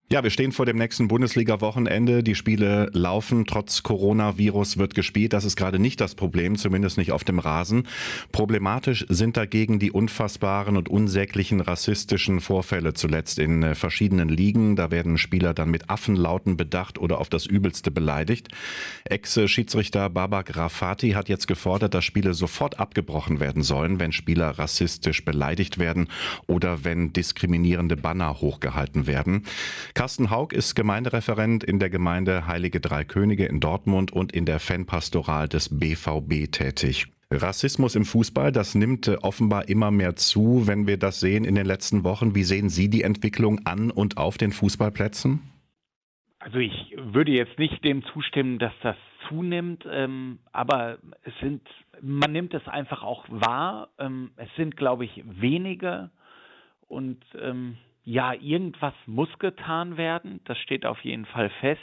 Ja, wir stehen vor dem nächsten Bundesliga-Wochenende. Die Spiele laufen. Trotz Coronavirus wird gespielt. Das ist gerade nicht das Problem, zumindest nicht auf dem Rasen. Problematisch sind dagegen die unfassbaren und unsäglichen rassistischen Vorfälle zuletzt in verschiedenen Ligen. Da werden Spieler dann mit Affenlauten bedacht oder auf das Übelste beleidigt. Ex-Schiedsrichter Babak Rafati hat jetzt gefordert, dass Spiele sofort abgebrochen werden sollen, wenn Spieler rassistisch beleidigt werden oder wenn diskriminierende Banner hochgehalten werden. Carsten Haug ist Gemeindereferent in der Gemeinde Heilige Drei Könige in Dortmund und in der Fanpastoral des BVB tätig. Rassismus im Fußball, das nimmt offenbar immer mehr zu, wenn wir das sehen in den letzten Wochen. Wie sehen Sie die Entwicklung an und auf den Fußballplätzen? Also ich würde jetzt nicht dem zustimmen, dass das zunimmt, aber man nimmt es einfach auch wahr. Es sind, glaube ich, wenige und ja, irgendwas muss getan werden. Das steht auf jeden Fall fest.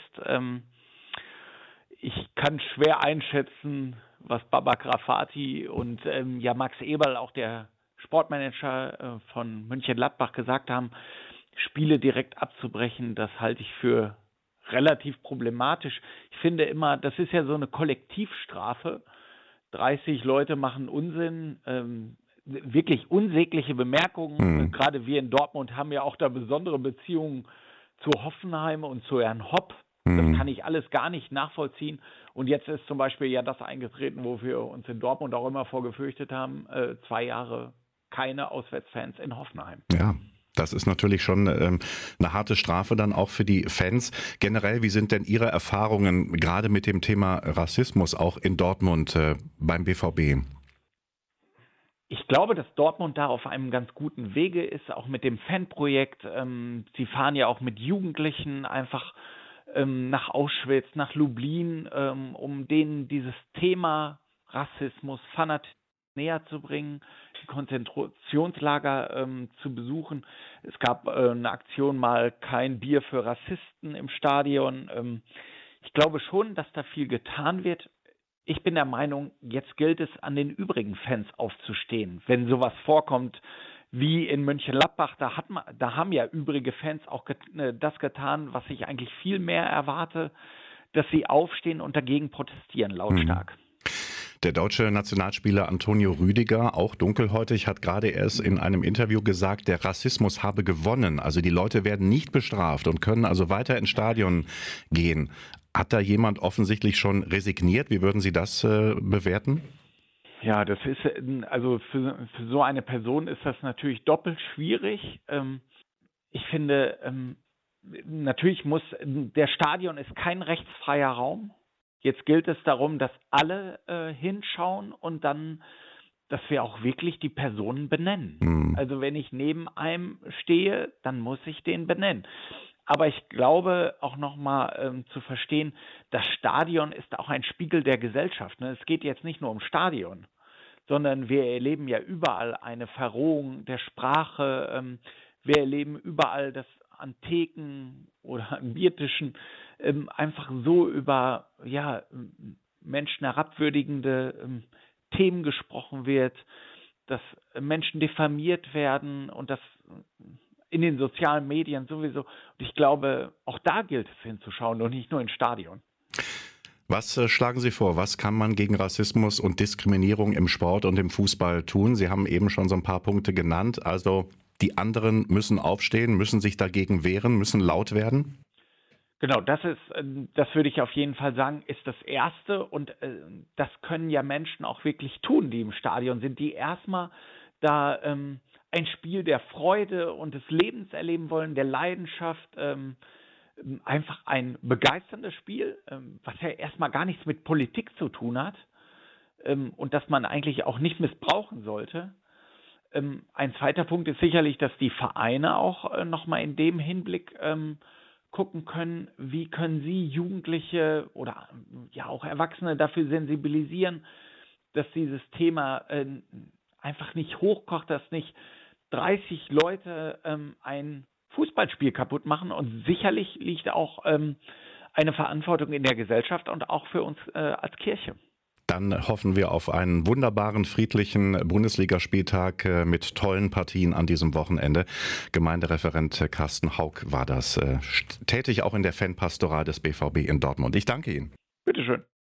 Ich kann schwer einschätzen, was Babak Rafati und ja Max Eberl, auch der Sportmanager von Mönchengladbach, gesagt haben, Spiele direkt abzubrechen. Das halte ich für relativ problematisch. Ich finde immer, das ist ja so eine Kollektivstrafe. 30 Leute machen Unsinn, wirklich unsägliche Bemerkungen. Gerade wir in Dortmund haben ja auch da besondere Beziehungen zu Hoffenheim und zu Herrn Hopp. Das kann ich alles gar nicht nachvollziehen. Und jetzt ist zum Beispiel ja das eingetreten, wo wir uns in Dortmund auch immer vorgefürchtet haben, 2 Jahre keine Auswärtsfans in Hoffenheim. Ja. Das ist natürlich schon eine harte Strafe dann auch für die Fans. Generell, wie sind denn Ihre Erfahrungen gerade mit dem Thema Rassismus auch in Dortmund beim BVB? Ich glaube, dass Dortmund da auf einem ganz guten Wege ist, auch mit dem Fanprojekt. Sie fahren ja auch mit Jugendlichen einfach nach Auschwitz, nach Lublin, um denen dieses Thema Rassismus, Fanatismus näher zu bringen, die Konzentrationslager zu besuchen. Es gab eine Aktion mal kein Bier für Rassisten im Stadion. Ich glaube schon, dass da viel getan wird. Ich bin der Meinung, jetzt gilt es, an den übrigen Fans aufzustehen. Wenn sowas vorkommt wie in Mönchengladbach, da haben ja übrige Fans auch das getan, was ich eigentlich viel mehr erwarte, dass sie aufstehen und dagegen protestieren, lautstark. Der deutsche Nationalspieler Antonio Rüdiger, auch dunkelhäutig, hat gerade erst in einem Interview gesagt, der Rassismus habe gewonnen. Also die Leute werden nicht bestraft und können also weiter ins Stadion gehen. Hat da jemand offensichtlich schon resigniert? Wie würden Sie das bewerten? Ja, das ist, also für so eine Person ist das natürlich doppelt schwierig. Ich finde, natürlich der Stadion ist kein rechtsfreier Raum. Jetzt gilt es darum, dass alle hinschauen und dann, dass wir auch wirklich die Personen benennen. Also wenn ich neben einem stehe, dann muss ich den benennen. Aber ich glaube auch nochmal zu verstehen, das Stadion ist auch ein Spiegel der Gesellschaft. Ne? Es geht jetzt nicht nur um Stadion, sondern wir erleben ja überall eine Verrohung der Sprache. Wir erleben überall, dass an Theken oder an Biertischen einfach so über Menschen herabwürdigende Themen gesprochen wird, dass Menschen diffamiert werden und das in den sozialen Medien sowieso. Und ich glaube, auch da gilt es hinzuschauen und nicht nur ins Stadion. Was schlagen Sie vor? Was kann man gegen Rassismus und Diskriminierung im Sport und im Fußball tun? Sie haben eben schon so ein paar Punkte genannt. Also die anderen müssen aufstehen, müssen sich dagegen wehren, müssen laut werden? Genau, das würde ich auf jeden Fall sagen, ist das Erste. Und das können ja Menschen auch wirklich tun, die im Stadion sind, die erstmal da ein Spiel der Freude und des Lebens erleben wollen, der Leidenschaft, einfach ein begeisterndes Spiel, was ja erstmal gar nichts mit Politik zu tun hat und das man eigentlich auch nicht missbrauchen sollte. Ein zweiter Punkt ist sicherlich, dass die Vereine auch nochmal in dem Hinblick gucken können, wie können sie Jugendliche oder ja auch Erwachsene dafür sensibilisieren, dass dieses Thema einfach nicht hochkocht, dass nicht 30 Leute ein Fußballspiel kaputt machen. Und sicherlich liegt auch eine Verantwortung in der Gesellschaft und auch für uns als Kirche. Dann hoffen wir auf einen wunderbaren, friedlichen Bundesligaspieltag mit tollen Partien an diesem Wochenende. Gemeindereferent Carsten Haug war das, tätig auch in der Fanpastoral des BVB in Dortmund. Ich danke Ihnen. Bitteschön.